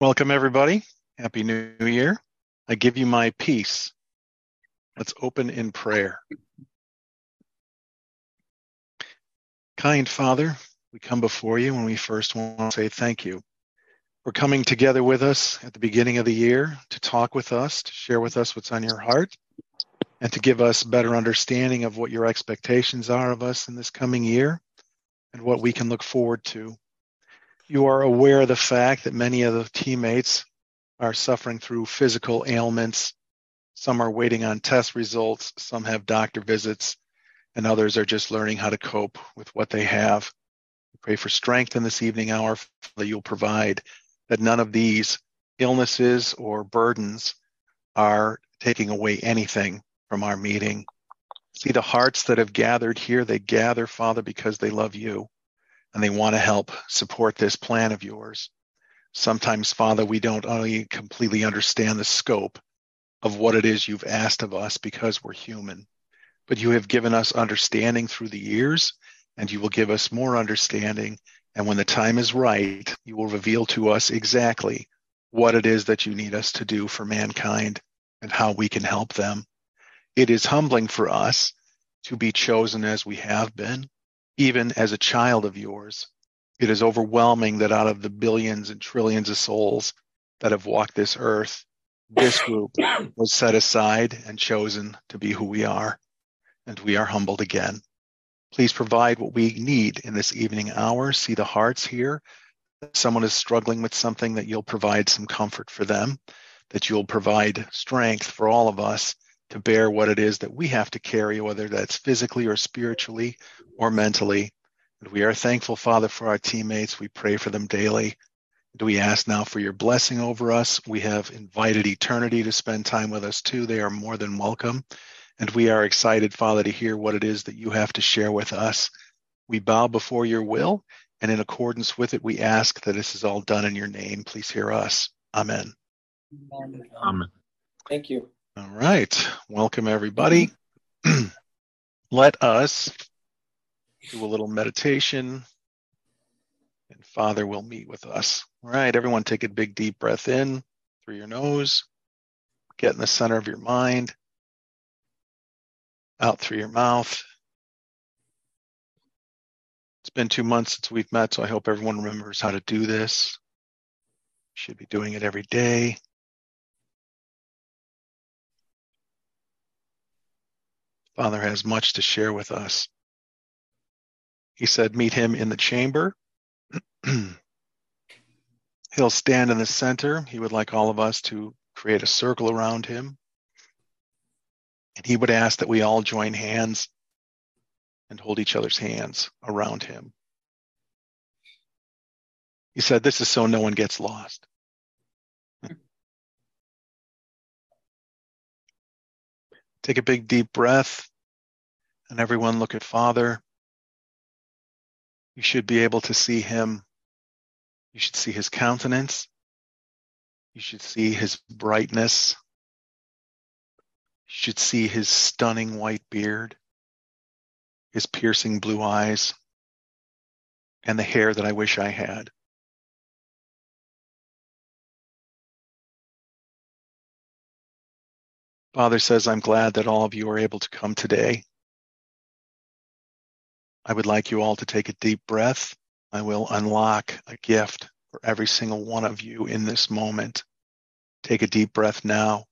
Welcome, everybody. Happy New Year. I give you my peace. Let's open in prayer. Kind Father, we come before you and we first want to say thank you for coming together with us at the beginning of the year to talk with us, to share with us what's on your heart, and to give us better understanding of what your expectations are of us in this coming year and what we can look forward to. You are aware of the fact that many of the teammates are suffering through physical ailments. Some are waiting on test results, some have doctor visits, and others are just learning how to cope with what they have. We pray for strength in this evening hour that you'll provide, that none of these illnesses or burdens are taking away anything from our meeting. See the hearts that have gathered here. They gather, Father, because they love you and they want to help support this plan of yours. Sometimes, Father, we don't only completely understand the scope of what it is you've asked of us because we're human, but you have given us understanding through the years, and you will give us more understanding. And when the time is right, you will reveal to us exactly what it is that you need us to do for mankind and how we can help them. It is humbling for us to be chosen as we have been, even as a child of yours. It is overwhelming that out of the billions and trillions of souls that have walked this earth, this group was set aside and chosen to be who we are, and we are humbled again. Please provide what we need in this evening hour. See the hearts here. If someone is struggling with something, that you'll provide some comfort for them, that you'll provide strength for all of us to bear what it is that we have to carry, whether that's physically or spiritually or mentally. And we are thankful, Father, for our teammates. We pray for them daily. And we ask now for your blessing over us. We have invited eternity to spend time with us too. They are more than welcome. And we are excited, Father, to hear what it is that you have to share with us. We bow before your will, and in accordance with it, we ask that this is all done in your name. Please hear us. Amen. Amen. Thank you. All right. Welcome, everybody. Let us do a little meditation, and Father will meet with us. All right, everyone take a big, deep breath in through your nose. Get in the center of your mind. Out through your mouth. It's been 2 months since we've met, so I hope everyone remembers how to do this. Should be doing it every day. Father has much to share with us. He said, meet him in the chamber. He'll stand in the center. He would like all of us to create a circle around him. And he would ask that we all join hands and hold each other's hands around him. He said, this is so no one gets lost. Take a big, deep breath, and everyone look at Father. You should be able to see him. You should see his countenance. You should see his brightness. You should see his stunning white beard, his piercing blue eyes, and the hair that I wish I had. Father says, I'm glad that all of you are able to come today. I would like you all to take a deep breath. I will unlock a gift for every single one of you in this moment. Take a deep breath now.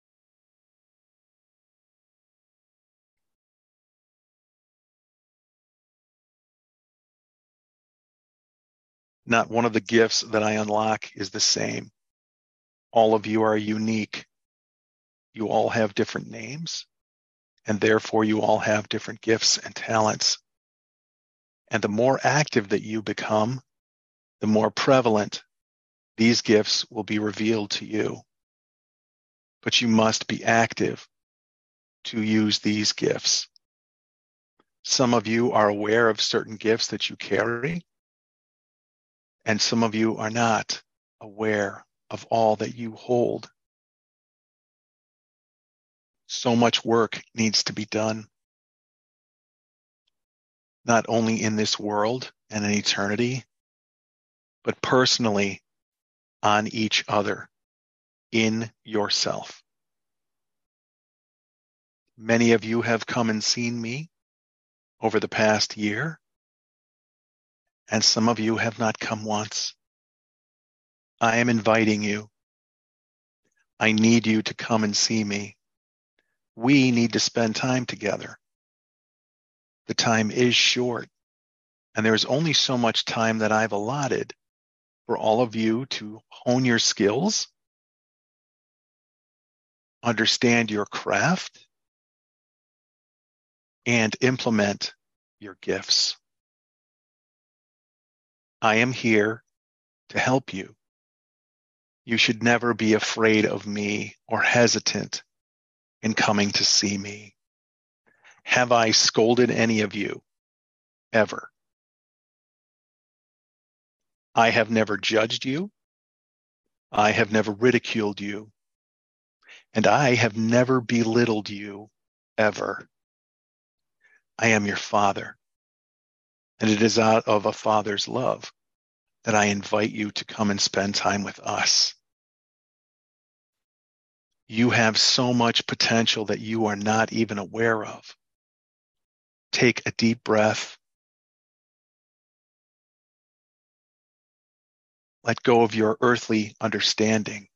Not one of the gifts that I unlock is the same. All of you are unique. You all have different names, and therefore you all have different gifts and talents. And the more active that you become, the more prevalent these gifts will be revealed to you. But you must be active to use these gifts. Some of you are aware of certain gifts that you carry, and some of you are not aware of all that you hold. So much work needs to be done, not only in this world and in eternity, but personally on each other, in yourself. Many of you have come and seen me over the past year, and some of you have not come once. I am inviting you. I need you to come and see me. We need to spend time together. The time is short, and there's only so much time that I've allotted for all of you to hone your skills, understand your craft, and implement your gifts. I am here to help you. You should never be afraid of me or hesitant in coming to see me. Have I scolded any of you ever? I have never judged you. I have never ridiculed you. And I have never belittled you ever. I am your father. And it is out of a father's love that I invite you to come and spend time with us. You have so much potential that you are not even aware of. Take a deep breath. Let go of your earthly understanding.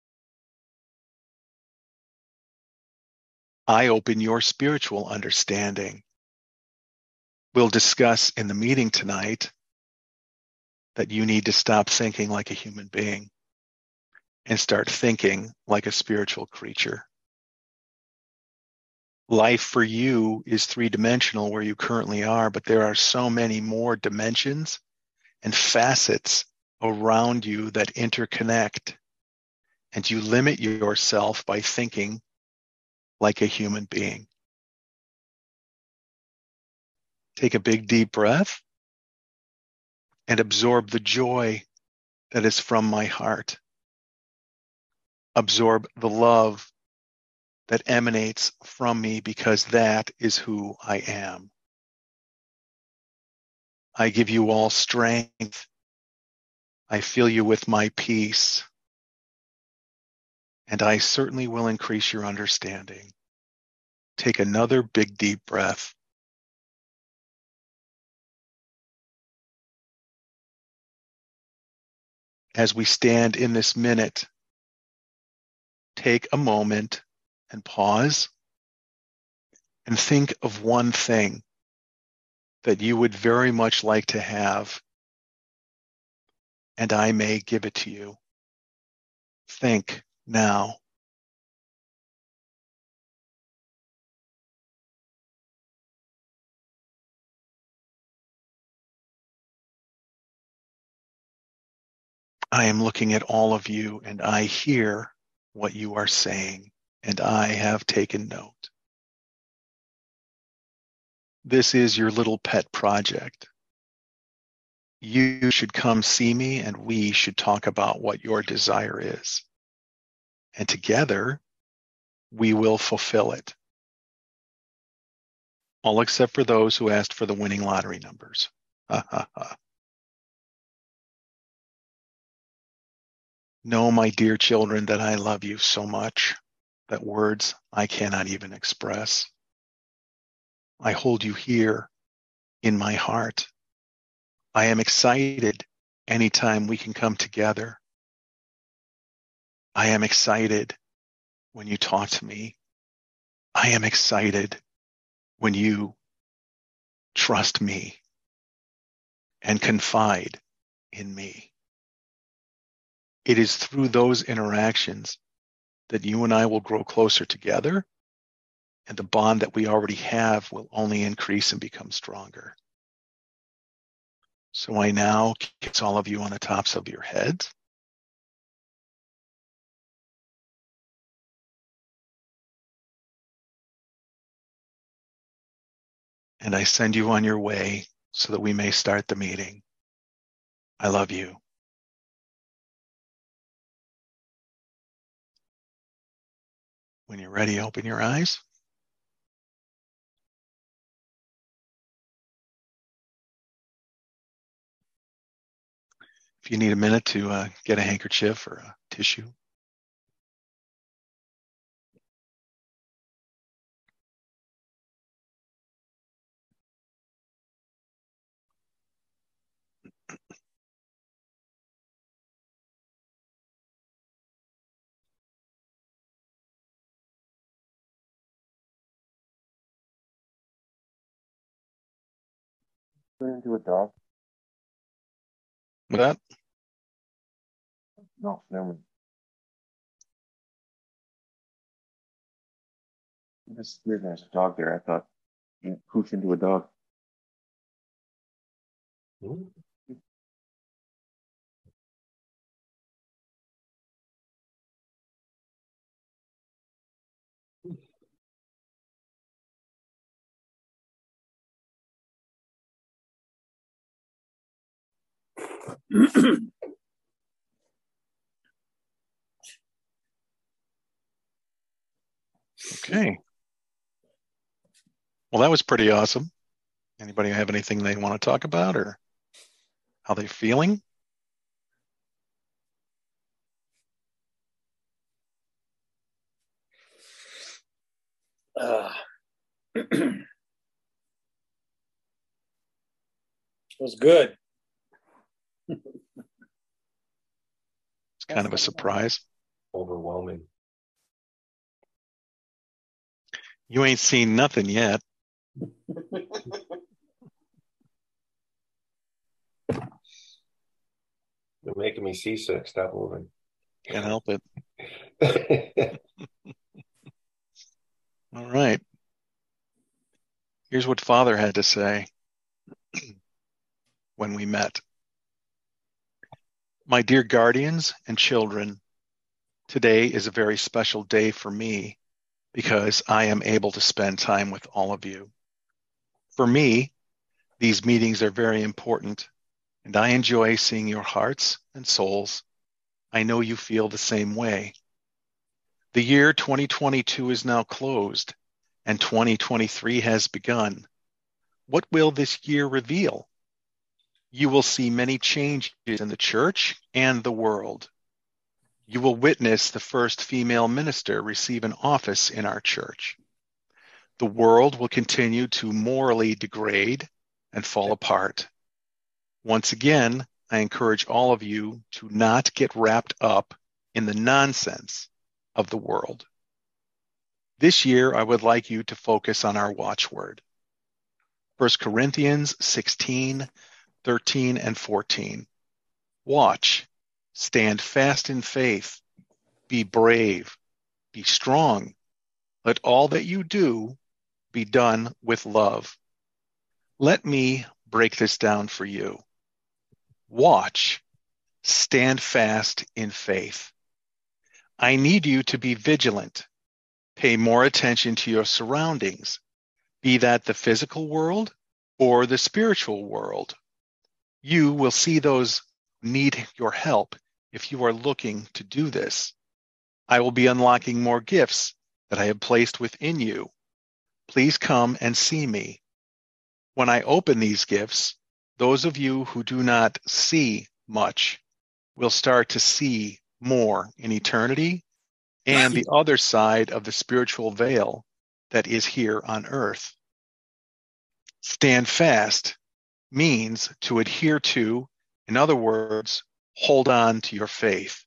I open your spiritual understanding. We'll discuss in the meeting tonight that you need to stop thinking like a human being and start thinking like a spiritual creature. Life for you is three-dimensional where you currently are, but there are so many more dimensions and facets around you that interconnect, and you limit yourself by thinking like a human being. Take a big deep breath and absorb the joy that is from my heart. Absorb the love that emanates from me because that is who I am. I give you all strength. I fill you with my peace. And I certainly will increase your understanding. Take another big deep breath. As we stand in this minute, take a moment and pause and think of one thing that you would very much like to have, and I may give it to you. Think now. I am looking at all of you and I hear what you are saying, and I have taken note. This is your little pet project. You should come see me and we should talk about what your desire is. And together, we will fulfill it. All except for those who asked for the winning lottery numbers. Know, my dear children, that I love you so much that words I cannot even express. I hold you here in my heart. I am excited anytime we can come together. I am excited when you talk to me. I am excited when you trust me and confide in me. It is through those interactions that you and I will grow closer together, and the bond that we already have will only increase and become stronger. So I now kiss all of you on the tops of your heads. And I send you on your way so that we may start the meeting. I love you. When you're ready, open your eyes. if you need a minute to get a handkerchief or a tissue. Turn into a dog? With that? No, never mind. This weird there's a dog there. I thought you poofed into a dog. Okay. Well, that was pretty awesome. Anybody have anything they want to talk about or how they're feeling? It was good. It's kind of a surprise. Overwhelming. You ain't seen nothing yet. You're making me seasick. Stop moving. Can't help it. All right. Here's what Father had to say when we met. My dear guardians and children, today is a very special day for me because I am able to spend time with all of you. For me, these meetings are very important, and I enjoy seeing your hearts and souls. I know you feel the same way. The year 2022 is now closed, and 2023 has begun. What will this year reveal? You will see many changes in the church and the world. You will witness the first female minister receive an office in our church. The world will continue to morally degrade and fall apart. Once again, I encourage all of you to not get wrapped up in the nonsense of the world. This year, I would like you to focus on our watchword. 1 Corinthians 16, 13, and 14. Watch, stand fast in faith, be brave, be strong. Let all that you do be done with love. Let me break this down for you. Watch, stand fast in faith. I need you to be vigilant. Pay more attention to your surroundings, be that the physical world or the spiritual world. You will see those who need your help if you are looking to do this. I will be unlocking more gifts that I have placed within you. Please come and see me. When I open these gifts, those of you who do not see much will start to see more in eternity and the other side of the spiritual veil that is here on earth. Stand fast means to adhere to, in other words, hold on to your faith.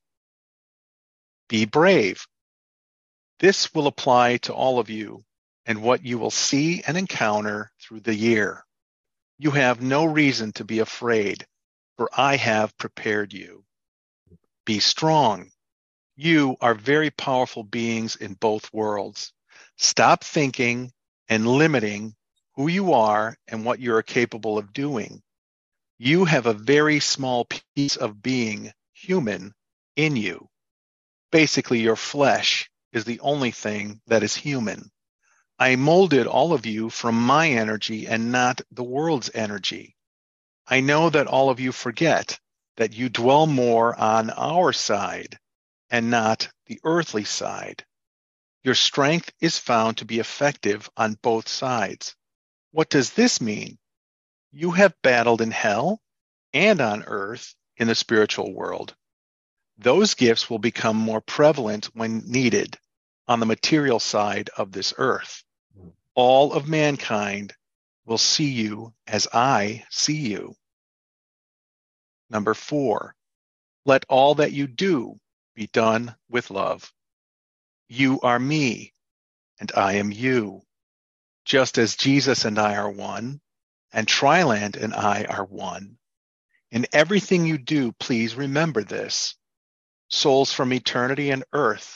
Be brave. This will apply to all of you and what you will see and encounter through the year. You have no reason to be afraid, for I have prepared you. Be strong. You are very powerful beings in both worlds. Stop thinking and limiting who you are and what you are capable of doing. You have a very small piece of being human in you. Basically, your flesh is the only thing that is human. I molded all of you from my energy and not the world's energy. I know that all of you forget that you dwell more on our side and not the earthly side. Your strength is found to be effective on both sides. What does this mean? You have battled in hell and on earth in the spiritual world. Those gifts will become more prevalent when needed on the material side of this earth. All of mankind will see you as I see you. Number 4, let all that you do be done with love. You are me, and I am you. Just as Jesus and I are one, and Triland and I are one. In everything you do, please remember this. Souls from eternity and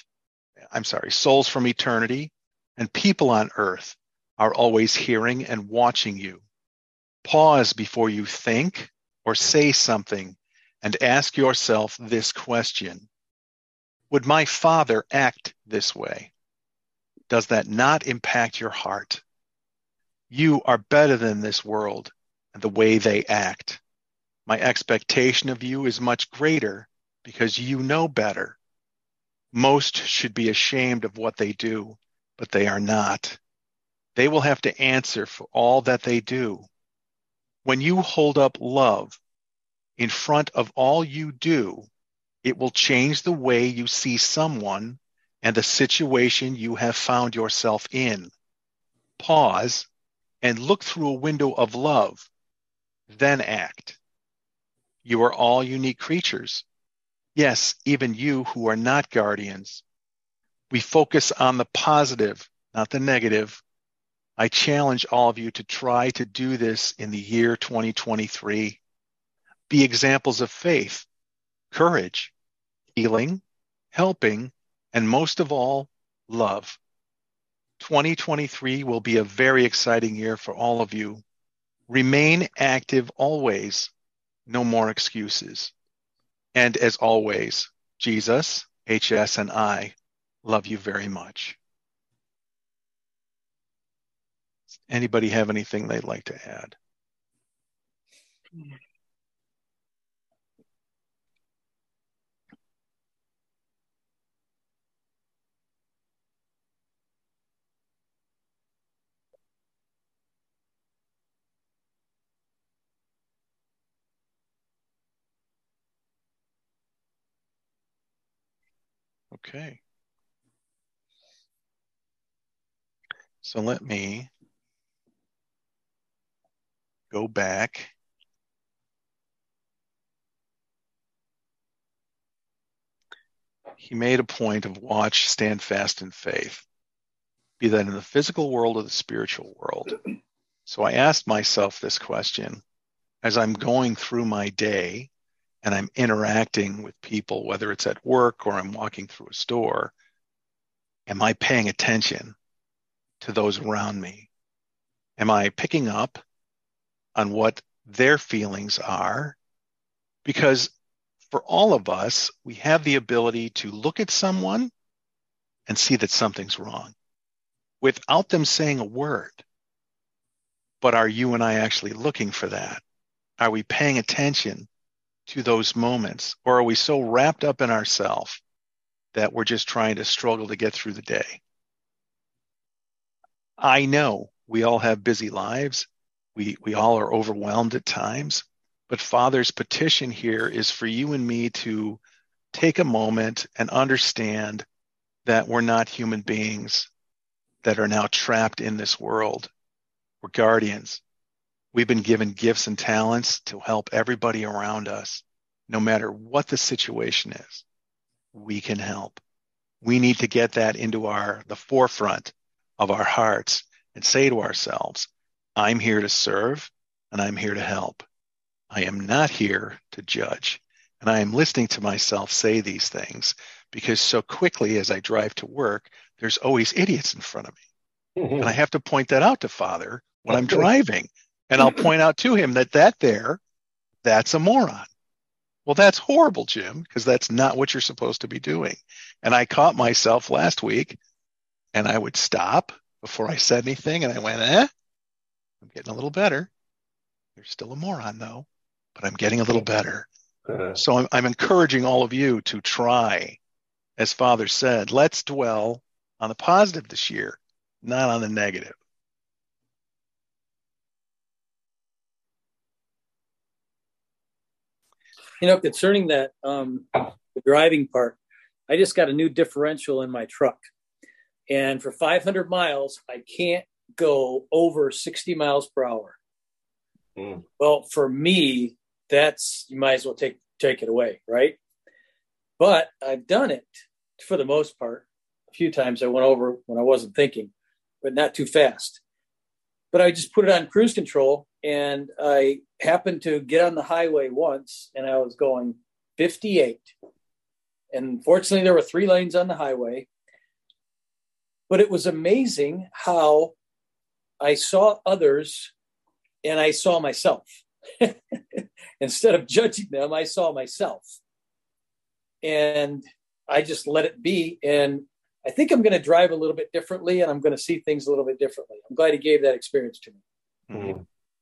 people on earth are always hearing and watching you. Pause before you think or say something and ask yourself this question. Would my Father act this way? Does that not impact your heart? You are better than this world and the way they act. My expectation of you is much greater because you know better. Most should be ashamed of what they do, but they are not. They will have to answer for all that they do. When you hold up love in front of all you do, it will change the way you see someone and the situation you have found yourself in. Pause and look through a window of love, then act. You are all unique creatures. Yes, even you who are not guardians. We focus on the positive, not the negative. I challenge all of you to try to do this in the year 2023. Be examples of faith, courage, healing, helping, and most of all, love. 2023 will be a very exciting year for all of you. Remain active always. No more excuses. And as always, Jesus, HS, and I love you very much. Anybody have anything they'd like to add? Okay. So let me go back. He made a point of watch, stand fast in faith, be that in the physical world or the spiritual world. So I asked myself this question as I'm going through my day and I'm interacting with people, whether it's at work or I'm walking through a store. Am I paying attention to those around me? Am I picking up on what their feelings are? Because for all of us, we have the ability to look at someone and see that something's wrong without them saying a word. But are you and I actually looking for that? Are we paying attention to those moments? Or are we so wrapped up in ourselves that we're just trying to struggle to get through the day? I know we all have busy lives. We all are overwhelmed at times. But Father's petition here is for you and me to take a moment and understand that we're not human beings that are now trapped in this world. We're guardians. We've been given gifts and talents to help everybody around us, no matter what the situation is. We can help. We need to get that into the forefront of our hearts and say to ourselves, I'm here to serve and I'm here to help. I am not here to judge. And I am listening to myself say these things because so quickly as I drive to work, there's always idiots in front of me. And I have to point that out to Father when I'm driving. And I'll point out to him that's a moron. Well, that's horrible, Jim, because that's not what you're supposed to be doing. And I caught myself last week and I would stop before I said anything. And I went, I'm getting a little better. You're still a moron though, but I'm getting a little better. So I'm encouraging all of you to try, as Father said, let's dwell on the positive this year, not on the negative. Concerning that, the driving part, I just got a new differential in my truck. And for 500 miles, I can't go over 60 miles per hour. Mm. Well, for me, you might as well take it away, right? But I've done it for the most part. A few times I went over when I wasn't thinking, but not too fast. But I just put it on cruise control, and I happened to get on the highway once, and I was going 58. And fortunately, there were 3 lanes on the highway. But it was amazing how I saw others and I saw myself. Instead of judging them, I saw myself. And I just let it be. And I think I'm going to drive a little bit differently, and I'm going to see things a little bit differently. I'm glad he gave that experience to me. Mm-hmm.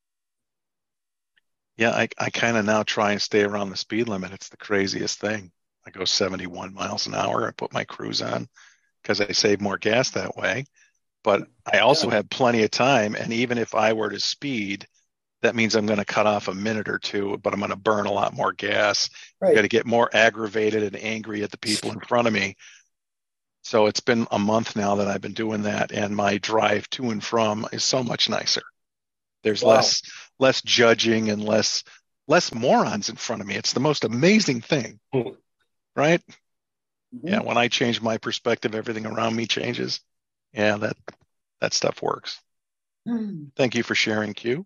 Yeah, I kind of now try and stay around the speed limit. It's the craziest thing. I go 71 miles an hour. I put my cruise on because I save more gas that way. But I also have plenty of time. And even if I were to speed, that means I'm going to cut off a minute or two, but I'm going to burn a lot more gas. Right. I'm going to get more aggravated and angry at the people in front of me. So it's been a month now that I've been doing that, and my drive to and from is so much nicer. There's less judging and less morons in front of me. It's the most amazing thing, right? Mm-hmm. Yeah, when I change my perspective, everything around me changes. Yeah, that stuff works. Thank you for sharing, Q.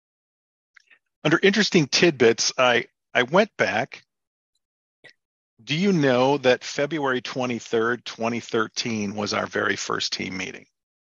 Under interesting tidbits, I went back. Do you know that February 23rd, 2013 was our very first team meeting?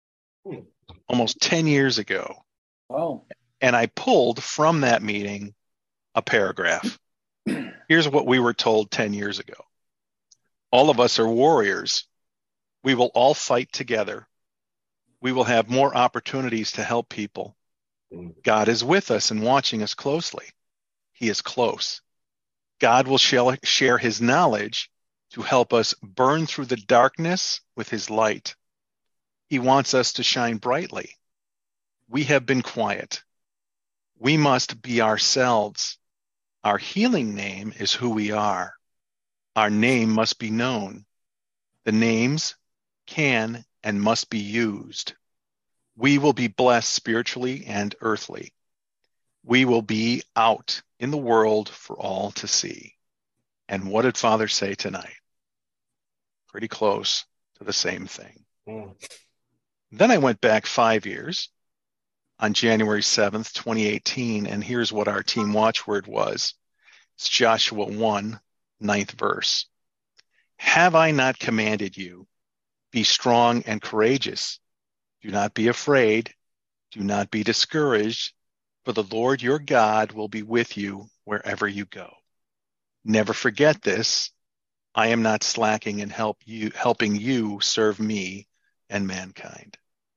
Almost 10 years ago. Wow. And I pulled from that meeting a paragraph. Here's what we were told 10 years ago. All of us are warriors. We will all fight together. We will have more opportunities to help people. God is with us and watching us closely. He is close. God will share his knowledge to help us burn through the darkness with his light. He wants us to shine brightly. We have been quiet. We must be ourselves. Our healing name is who we are. Our name must be known. The names can and must be used. We will be blessed spiritually and earthly. We will be out in the world for all to see. And what did Father say tonight? Pretty close to the same thing. Then I went back 5 years on January 7th, 2018, and here's what our team watchword was. It's Joshua 1, 9th verse. Have I not commanded you? Be strong and courageous. Do not be afraid. Do not be discouraged. For the Lord your God will be with you wherever you go. Never forget this. I am not slacking in helping you serve me and mankind.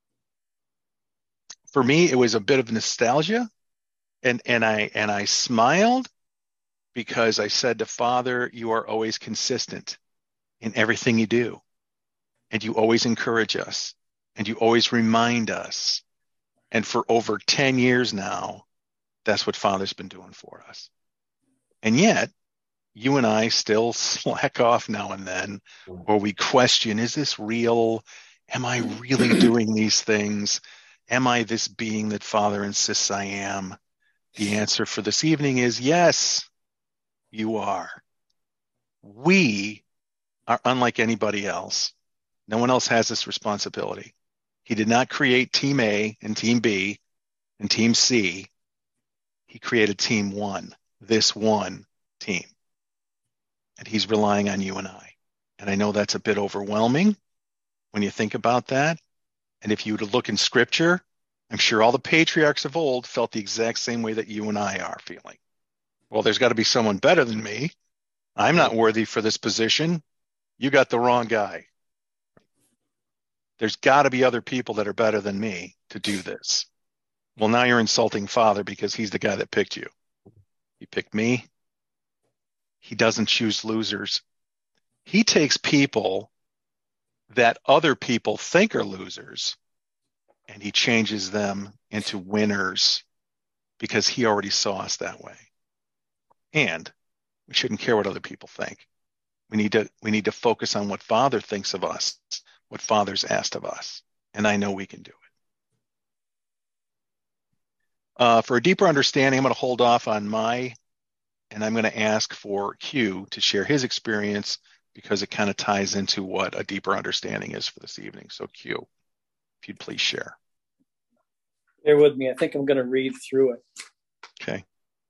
For me, it was a bit of nostalgia, and I smiled because I said to Father, you are always consistent in everything you do, and you always encourage us, and you always remind us. And for over 10 years now, that's what Father's been doing for us. And yet, you and I still slack off now and then, or we question, is this real? Am I really doing these things? Am I this being that Father insists I am? The answer for this evening is yes, you are. We are unlike anybody else. No one else has this responsibility. He did not create Team A and Team B and Team C. He created Team One, this one team. And he's relying on you and I. And I know that's a bit overwhelming when you think about that. And if you were to look in Scripture, I'm sure all the patriarchs of old felt the exact same way that you and I are feeling. Well, there's got to be someone better than me. I'm not worthy for this position. You got the wrong guy. There's got to be other people that are better than me to do this. Well, now you're insulting Father because he's the guy that picked you. He picked me. He doesn't choose losers. He takes people that other people think are losers, and he changes them into winners because he already saw us that way. And We shouldn't care what other people think. We need to focus on what Father thinks of us, what Father's asked of us. And I know we can do it. For a deeper understanding, I'm going to hold off on and I'm going to ask for Q to share his experience because it kind of ties into what a deeper understanding is for this evening. So Q, if you'd please share. Bear with me. I think I'm going to read through it. Okay.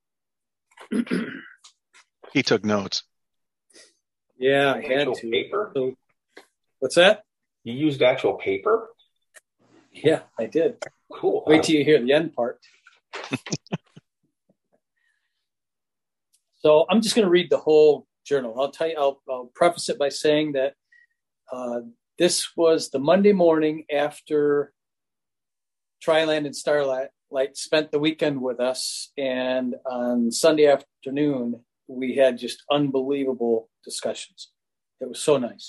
He took notes. Yeah, I had to. Paper? So, what's that? You used actual paper? Yeah, I did. Cool. Wait till you hear the end part. So I'm just going to read the whole journal. I'll tell you. I'll preface it by saying that this was the Monday morning after Triland and Starlight spent the weekend with us, and on Sunday afternoon we had just unbelievable discussions. It was so nice.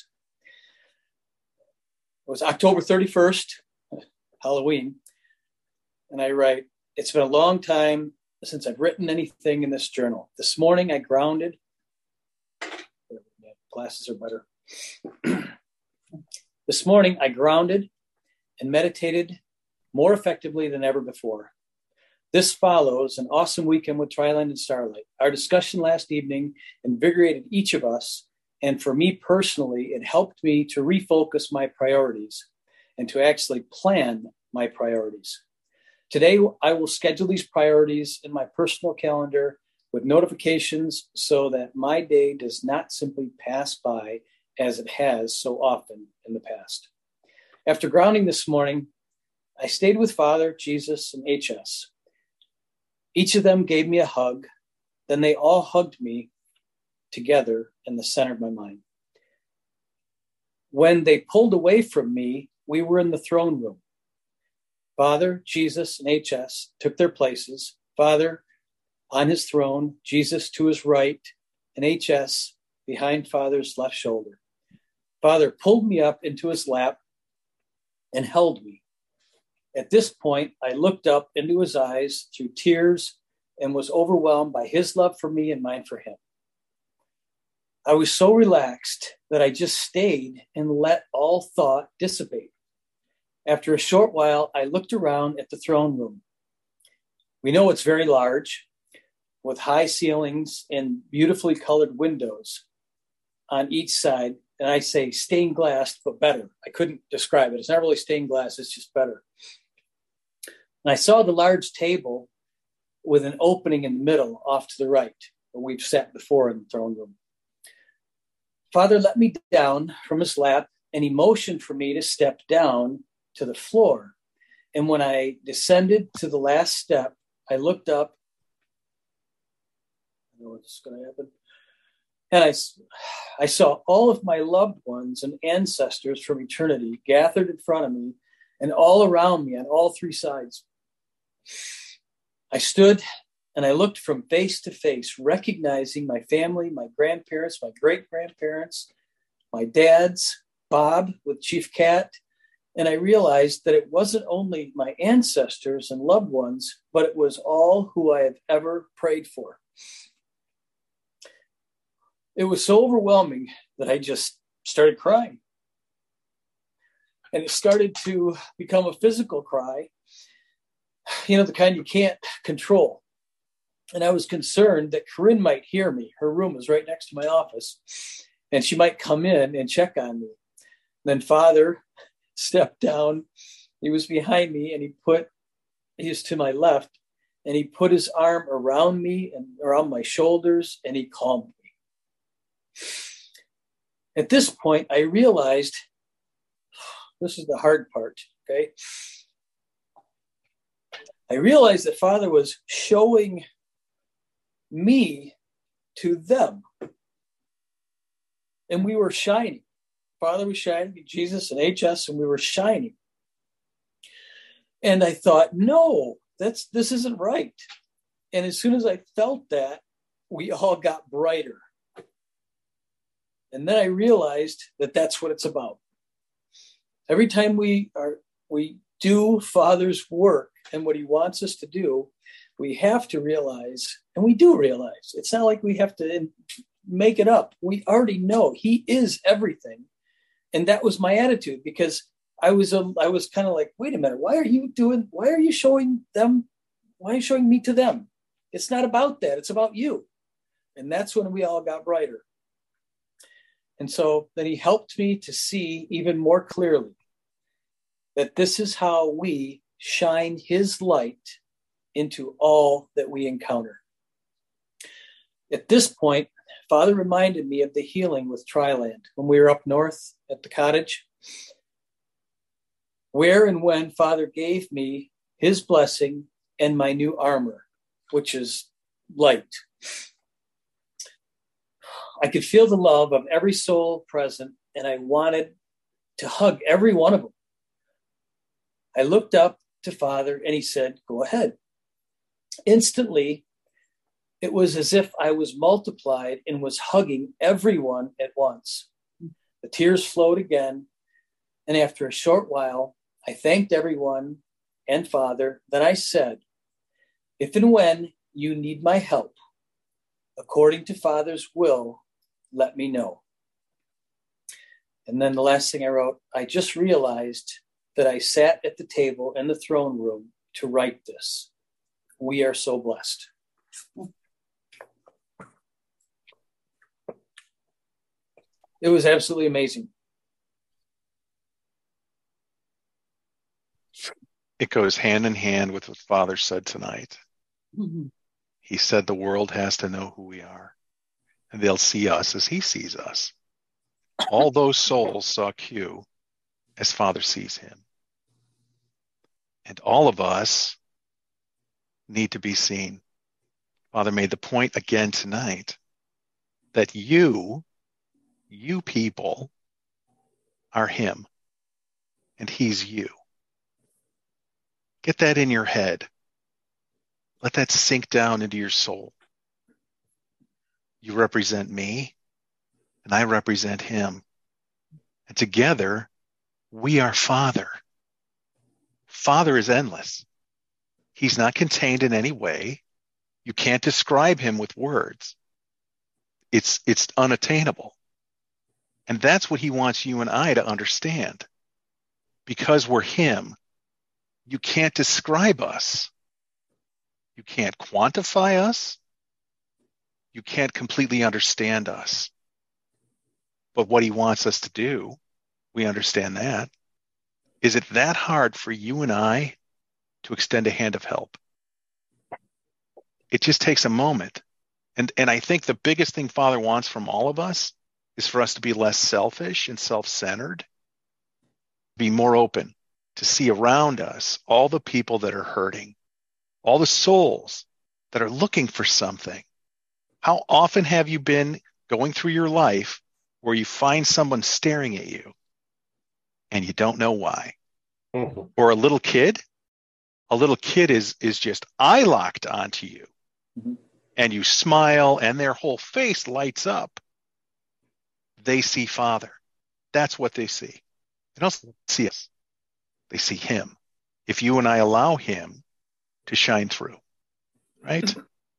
It was October 31st, Halloween, and I write, "It's been a long time since I've written anything in this journal. This morning I grounded." Glasses are better. "This morning I grounded and meditated more effectively than ever before. This follows an awesome weekend with Triland and Starlight. Our discussion last evening invigorated each of us, and for me personally, it helped me to refocus my priorities and to actually plan my priorities. Today, I will schedule these priorities in my personal calendar with notifications so that my day does not simply pass by as it has so often in the past. After grounding this morning, I stayed with Father, Jesus, and HS. Each of them gave me a hug. Then they all hugged me together in the center of my mind. When they pulled away from me, we were in the throne room. Father, Jesus, and HS took their places. Father on his throne, Jesus to his right, and HS behind Father's left shoulder. Father pulled me up into his lap and held me. At this point, I looked up into his eyes through tears and was overwhelmed by his love for me and mine for him. I was so relaxed that I just stayed and let all thought dissipate. After a short while, I looked around at the throne room. We know it's very large, with high ceilings and beautifully colored windows on each side. And I say stained glass, but better. I couldn't describe it. It's not really stained glass, it's just better. And I saw the large table with an opening in the middle off to the right, where we've sat before in the throne room. Father let me down from his lap, and he motioned for me to step down to the floor. And when I descended to the last step, I looked up. I know what's going to happen. And I saw all of my loved ones and ancestors from eternity gathered in front of me and all around me on all three sides. I stood and I looked from face to face, recognizing my family, my grandparents, my great-grandparents, my dads, Bob with Chief Cat. And I realized that it wasn't only my ancestors and loved ones, but it was all who I have ever prayed for. It was so overwhelming that I just started crying. And it started to become a physical cry, the kind you can't control. And I was concerned that Corinne might hear me. Her room was right next to my office, and she might come in and check on me. Then Father stepped down. He was behind me, and he was to my left, and he put his arm around me and around my shoulders, and he calmed me. At this point, I realized, this is the hard part, okay? I realized that Father was showing me to them. And we were shining. Father was shining, Jesus and HS, and we were shining. And I thought, no, this isn't right. And as soon as I felt that, we all got brighter. And then I realized that that's what it's about. Every time we do Father's work and what he wants us to do, we have to realize, and we do realize, it's not like we have to make it up. We already know he is everything. And that was my attitude, because I was kind of like, wait a minute, why are you showing me to them? It's not about that. It's about you. And that's when we all got brighter. And so then he helped me to see even more clearly that this is how we shine his light into all that we encounter. At this point, Father reminded me of the healing with Triland when we were up north at the cottage, where and when Father gave me his blessing and my new armor, which is light. I could feel the love of every soul present, and I wanted to hug every one of them. I looked up to Father, and he said, "Go ahead." Instantly, it was as if I was multiplied and was hugging everyone at once. The tears flowed again, and after a short while, I thanked everyone and Father. Then I said, "If and when you need my help, according to Father's will, let me know." And then the last thing I wrote, I just realized that I sat at the table in the throne room to write this. We are so blessed. It was absolutely amazing. It goes hand in hand with what Father said tonight. Mm-hmm. He said the world has to know who we are, and they'll see us as he sees us. All those souls saw Q as Father sees him. And all of us need to be seen. Father made the point again tonight that you people are him, and he's you. Get that in your head. Let that sink down into your soul. You represent me, and I represent him. And together, we are Father. Father is endless. He's not contained in any way. You can't describe him with words. It's unattainable. And that's what he wants you and I to understand. Because we're him, you can't describe us. You can't quantify us. You can't completely understand us. But what he wants us to do, we understand that. Is it that hard for you and I to extend a hand of help? It just takes a moment. And I think the biggest thing Father wants from all of us is for us to be less selfish and self-centered, be more open to see around us all the people that are hurting, all the souls that are looking for something. How often have you been going through your life where you find someone staring at you and you don't know why? Mm-hmm. Or a little kid is just eye locked onto you. Mm-hmm. And you smile and their whole face lights up. They see Father. That's what they see. They don't see us. They see him. If you and I allow him to shine through, right?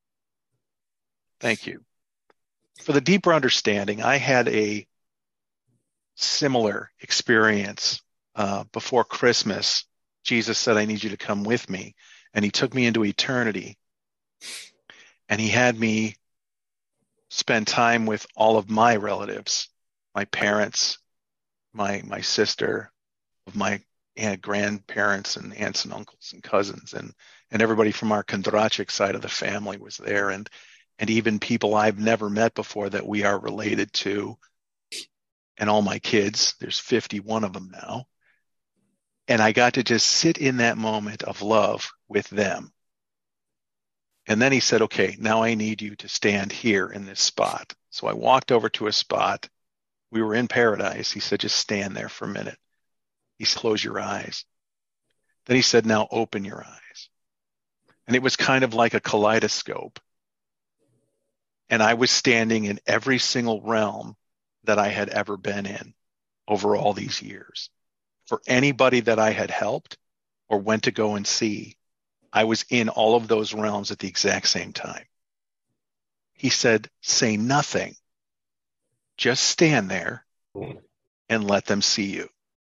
Thank you. For the deeper understanding, I had a similar experience before Christmas. Jesus said, "I need you to come with me." And he took me into eternity. And he had me spend time with all of my relatives, my parents, my sister, my grandparents and aunts and uncles and cousins, and everybody from our Kondrachik side of the family was there, and even people I've never met before that we are related to, and all my kids. There's 51 of them now. And I got to just sit in that moment of love with them. And then he said, "Okay, now I need you to stand here in this spot." So I walked over to a spot. We were in paradise. He said, "Just stand there for a minute." He said, "Close your eyes." Then he said, "Now open your eyes." And it was kind of like a kaleidoscope. And I was standing in every single realm that I had ever been in over all these years. For anybody that I had helped or went to go and see, I was in all of those realms at the exact same time. He said, say nothing. Just stand there and let them see you,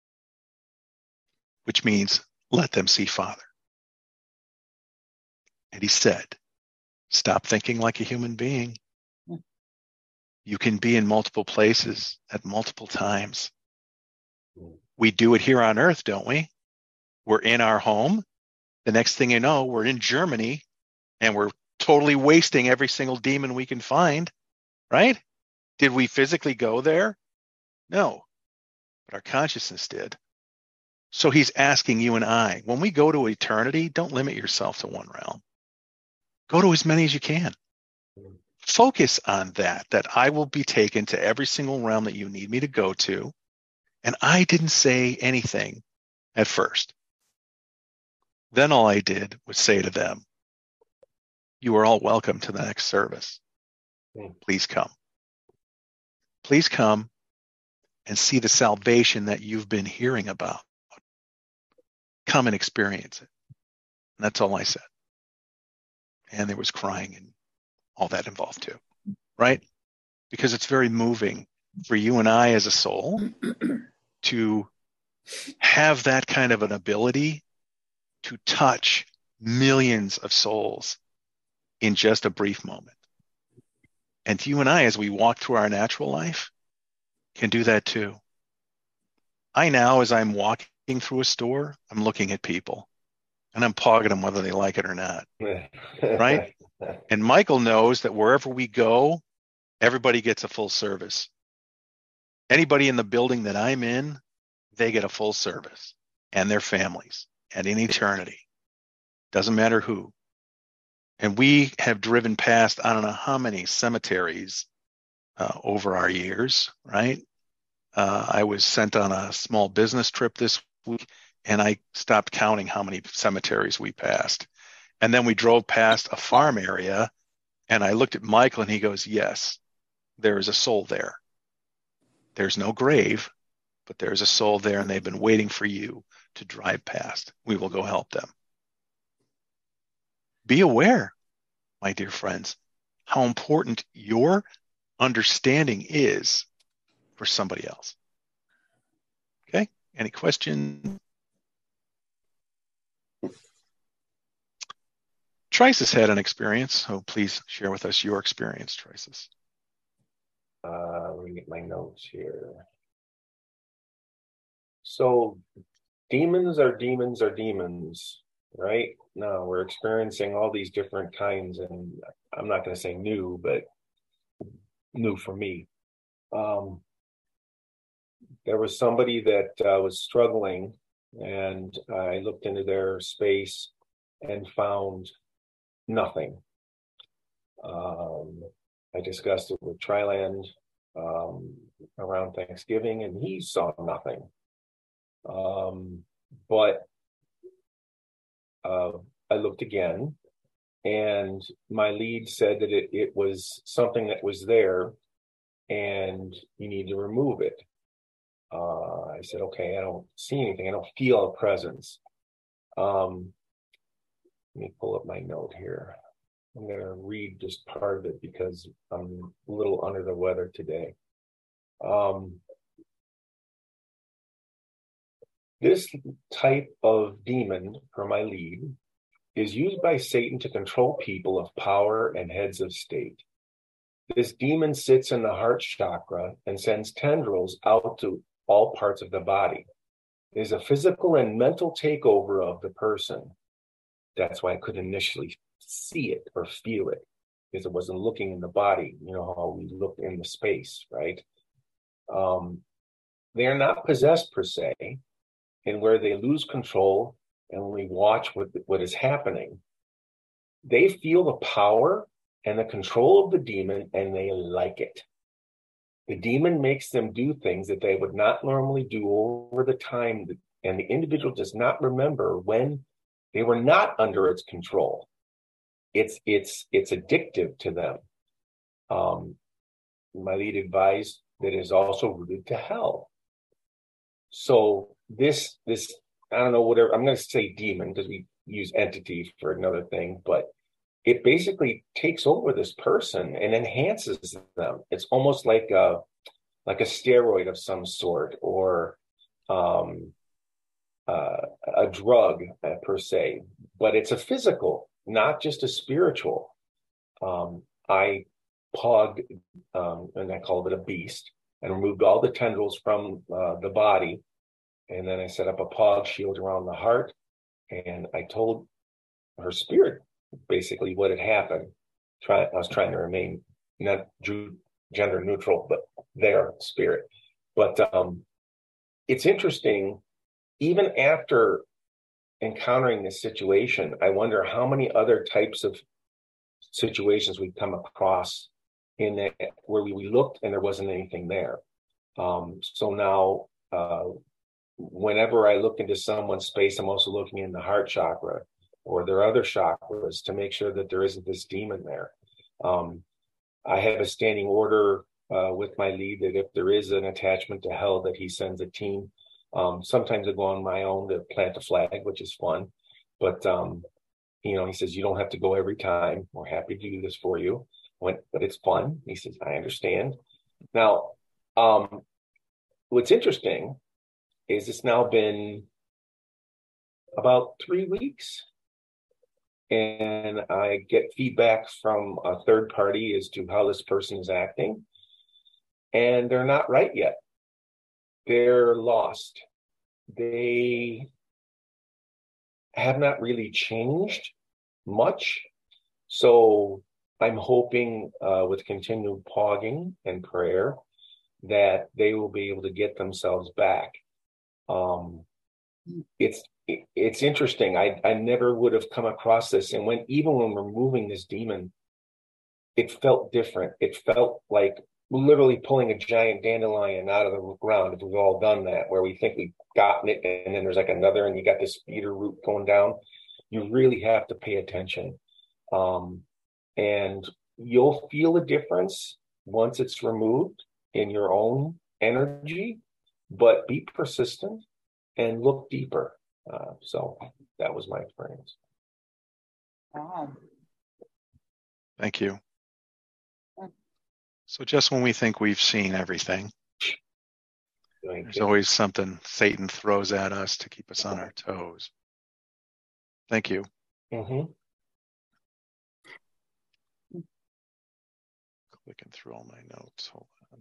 which means let them see Father. And he said, stop thinking like a human being. You can be in multiple places at multiple times. We do it here on earth, don't we? We're in our home. The next thing you know, we're in Germany and we're totally wasting every single demon we can find, right? Did we physically go there? No, but our consciousness did. So he's asking you and I, when we go to eternity, don't limit yourself to one realm. Go to as many as you can. Focus on that I will be taken to every single realm that you need me to go to. And I didn't say anything at first. Then all I did was say to them, you are all welcome to the next service. Please come. Please come and see the salvation that you've been hearing about. Come and experience it. And that's all I said. And there was crying and all that involved too, right? Because it's very moving for you and I as a soul to have that kind of an ability to touch millions of souls in just a brief moment. And you and I, as we walk through our natural life, can do that too. I now, as I'm walking through a store, I'm looking at people and I'm pogging them whether they like it or not, right? And Michael knows that wherever we go, everybody gets a full service. Anybody in the building that I'm in, they get a full service, and their families, and in eternity. Doesn't matter who. And we have driven past, I don't know how many cemeteries over our years, right? I was sent on a small business trip this week, and I stopped counting how many cemeteries we passed. And then we drove past a farm area, and I looked at Michael, and he goes, yes, there is a soul there. There's no grave, but there's a soul there, and they've been waiting for you to drive past. We will go help them. Be aware, my dear friends, how important your understanding is for somebody else. Okay? Any questions? Trisus had an experience, so please share with us your experience, Trisus. Let me get my notes here. So demons are demons are demons, right? Now we're experiencing all these different kinds, and I'm not going to say new, but new for me. There was somebody that was struggling, and I looked into their space and found nothing. I discussed it with Triland around Thanksgiving, and he saw nothing. But I looked again, and my lead said that it was something that was there, and you need to remove it. I said, okay, I don't see anything. I don't feel a presence. Let me pull up my note here. I'm going to read just part of it because I'm a little under the weather today. This type of demon, for my lead, is used by Satan to control people of power and heads of state. This demon sits in the heart chakra and sends tendrils out to all parts of the body. It is a physical and mental takeover of the person. That's why I couldn't initially see it or feel it, because it wasn't looking in the body. You know how we look in the space, right? They are not possessed per se, and where they lose control and only watch what is happening, they feel the power and the control of the demon, and they like it. The demon makes them do things that they would not normally do over the time, and the individual does not remember when they were not under its control. It's addictive to them. My lead advised that it is also rooted to hell. So this I don't know, whatever, I'm going to say demon because we use entity for another thing, but it basically takes over this person and enhances them. It's almost like a steroid of some sort, or a drug per se, but it's a physical, not just a spiritual. I pogged, and I called it a beast, and removed all the tendrils from the body. And then I set up a pog shield around the heart. And I told her spirit basically what had happened. I was trying to remain not gender neutral, but their spirit. But it's interesting, even after encountering this situation, I wonder how many other types of situations we've come across in that where we looked and there wasn't anything there. So now, whenever I look into someone's space, I'm also looking in the heart chakra or their other chakras to make sure that there isn't this demon there. I have a standing order with my lead that if there is an attachment to hell, that he sends a team. Sometimes I go on my own to plant a flag, which is fun. But, he says, you don't have to go every time. We're happy to do this for you. But it's fun. He says, I understand. Now, what's interesting is it's now been about 3 weeks, and I get feedback from a third party as to how this person is acting, and they're not right yet. They're lost. They have not really changed much. So I'm hoping with continued pogging and prayer that they will be able to get themselves back. It's interesting. I never would have come across this. And even when we're moving this demon, it felt different. It felt like literally pulling a giant dandelion out of the ground. If we've all done that, where we think we've gotten it, and then there's like another, and you got this cedar root going down. You really have to pay attention. And you'll feel a difference once it's removed in your own energy, but be persistent and look deeper. So that was my experience. Wow. Thank you. So just when we think we've seen everything, there's always something Satan throws at us to keep us on our toes. Thank you. Mm-hmm. Clicking through all my notes. Hold on.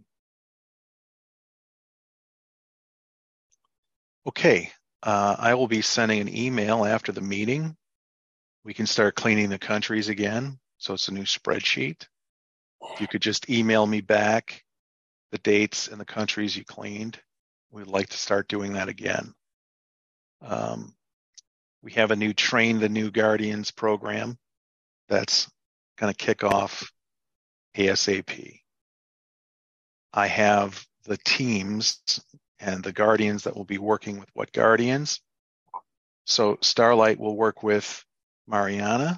Okay. I will be sending an email after the meeting. We can start cleaning the countries again. So it's a new spreadsheet. If you could just email me back the dates and the countries you cleaned, we'd like to start doing that again. We have a new Train the New Guardians program that's going to kick off ASAP. I have the teams and the guardians that will be working with what guardians. So Starlight will work with Mariana.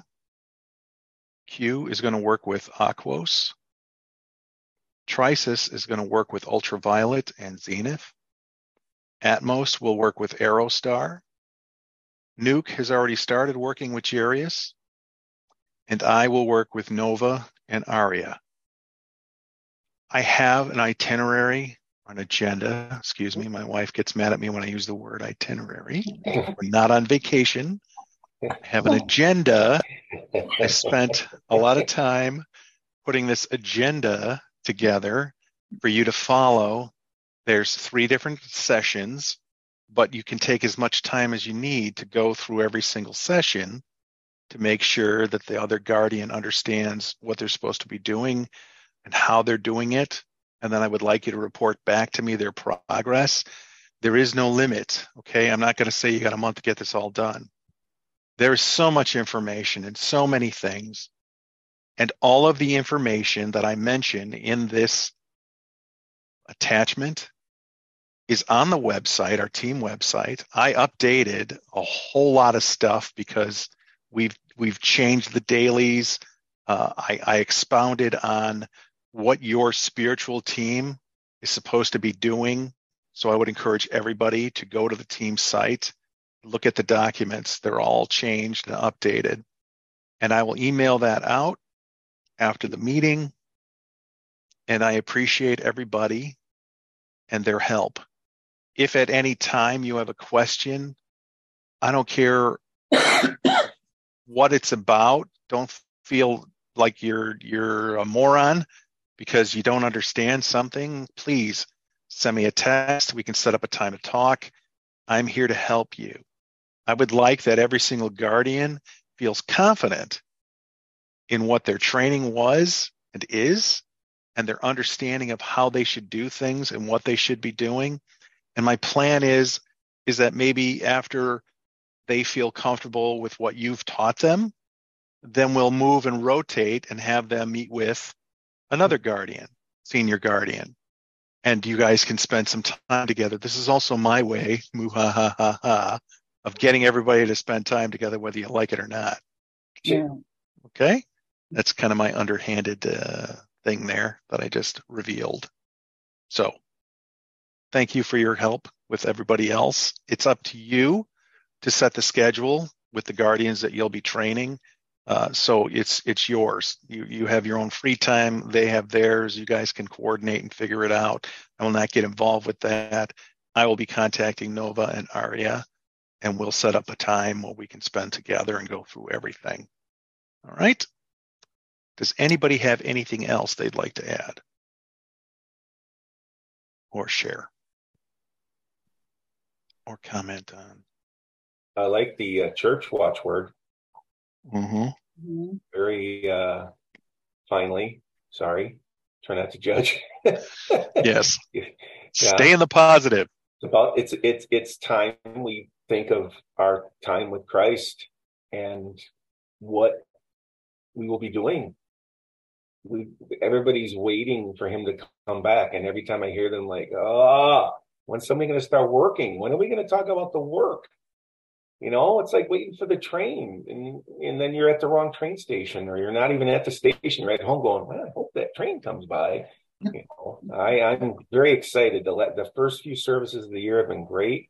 Q is going to work with Aquos. Trisis is going to work with Ultraviolet and Zenith. Atmos will work with Aerostar. Nuke has already started working with Jarius. And I will work with Nova and Aria. I have an itinerary, an agenda. Excuse me, my wife gets mad at me when I use the word itinerary. We're not on vacation. I have an agenda. I spent a lot of time putting this agenda together for you to follow. There's 3 different sessions, but you can take as much time as you need to go through every single session to make sure that the other guardian understands what they're supposed to be doing and how they're doing it. And then I would like you to report back to me their progress. There is no limit, okay? I'm not going to say you got a month to get this all done. There is so much information and so many things. And all of the information that I mention in this attachment is on the website, our team website. I updated a whole lot of stuff because we've changed the dailies. I expounded on what your spiritual team is supposed to be doing. So I would encourage everybody to go to the team site look at the documents. They're all changed and updated. And I will email that out after the meeting. And I appreciate everybody and their help. If at any time you have a question, I don't care what it's about. Don't feel like you're a moron because you don't understand something. Please send me a text. We can set up a time to talk. I'm here to help you. I would like that every single guardian feels confident in what their training was and is, and their understanding of how they should do things and what they should be doing. And my plan is that maybe after they feel comfortable with what you've taught them, then we'll move and rotate and have them meet with another guardian, senior guardian. And you guys can spend some time together. This is also my way, of getting everybody to spend time together, whether you like it or not. Yeah. Okay? That's kind of my underhanded thing there that I just revealed. So thank you for your help with everybody else. It's up to you to set the schedule with the guardians that you'll be training. So it's yours. You have your own free time. They have theirs. You guys can coordinate and figure it out. I will not get involved with that. I will be contacting Nova and Aria, and we'll set up a time where we can spend together and go through everything. All right? Does anybody have anything else they'd like to add or share or comment on? I like the church watchword. Mm-hmm. Mhm. Very finely. Sorry. Try not to judge. Yes. Yeah. Stay in the positive. It's time we think of our time with Christ and what we will be doing. Everybody's waiting for him to come back, and every time I hear them like, when's somebody going to start working? When are we going to talk about the work? You know, it's like waiting for the train, and then you're at the wrong train station, or you're not even at the station. You're at home going, well, I hope that train comes by. You know, I'm very excited to let the first few services of the year have been great.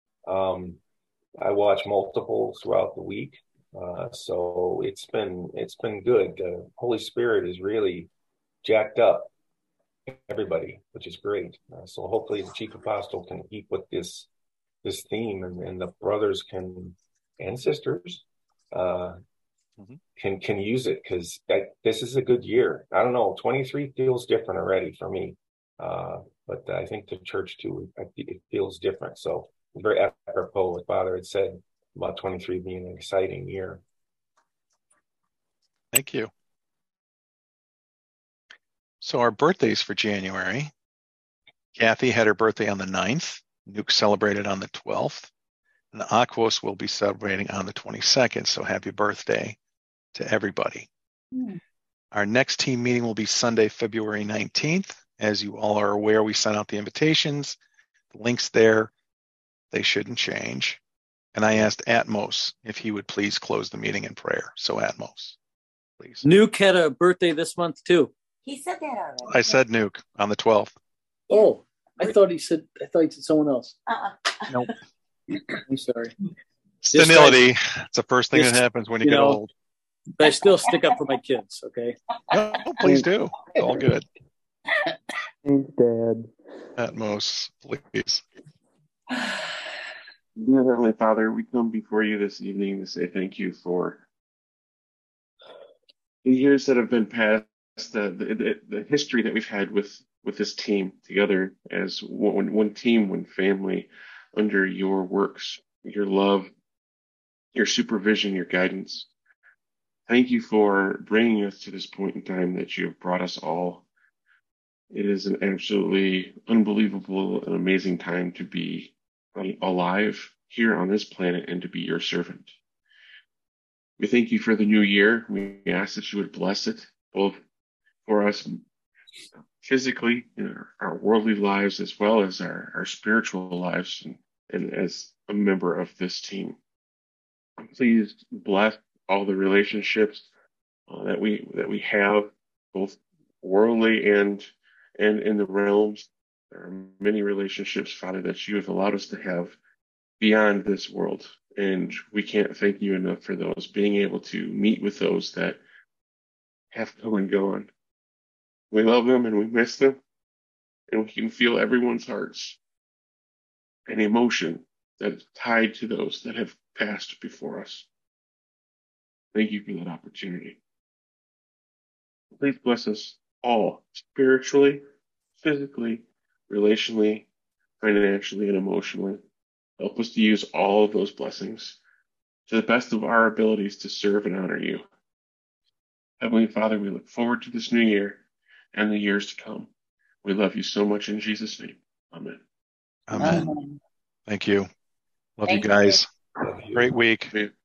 I watch multiple throughout the week. So it's been good. The Holy Spirit is really jacked up everybody, which is great. So hopefully the chief apostle can keep with this theme, and the brothers and sisters can use it, because this is a good year. I don't know, 23 feels different already for me, but I think the church too, it feels different. So very apropos what Father had said about 23 being an exciting year. Thank you. So our birthdays for January. Kathy had her birthday on the 9th. Nuke celebrated on the 12th. And Aquos will be celebrating on the 22nd. So happy birthday to everybody. Our next team meeting will be Sunday, February 19th. As you all are aware, we sent out the invitations. The links there, they shouldn't change. And I asked Atmos if he would please close the meeting in prayer. So Atmos, please. Nuke had a birthday this month too. He said that already. I said Nuke on the 12th. Oh, I thought he said someone else. Nope. I'm sorry. Senility. It's the first thing that happens when you get old. But I still stick up for my kids, okay? No, please do. It's all good. Thanks, Dad. Atmos, please. Dear Heavenly Father, we come before you this evening to say thank you for the years that have been past, the history that we've had with this team together as one team, one family, under your works, your love, your supervision, your guidance. Thank you for bringing us to this point in time that you have brought us all. It is an absolutely unbelievable and amazing time to be alive here on this planet and to be your servant. We thank you for the new year. We ask that you would bless it, both for us physically in our worldly lives, as well as our spiritual lives, and as a member of this team. Please bless all the relationships that we have, both worldly and in the realms. There are many relationships, Father, that you have allowed us to have beyond this world. And we can't thank you enough for those, being able to meet with those that have come and gone. We love them and we miss them, and we can feel everyone's hearts and emotion that's tied to those that have passed before us. Thank you for that opportunity. Please bless us all spiritually, physically, relationally, financially, and emotionally. Help us to use all of those blessings to the best of our abilities to serve and honor you. Heavenly Father, we look forward to this new year and the years to come. We love you so much in Jesus' name. Amen. Amen. Amen. Thank you. Love Thank you you. guys. Love you. Great week. Amen.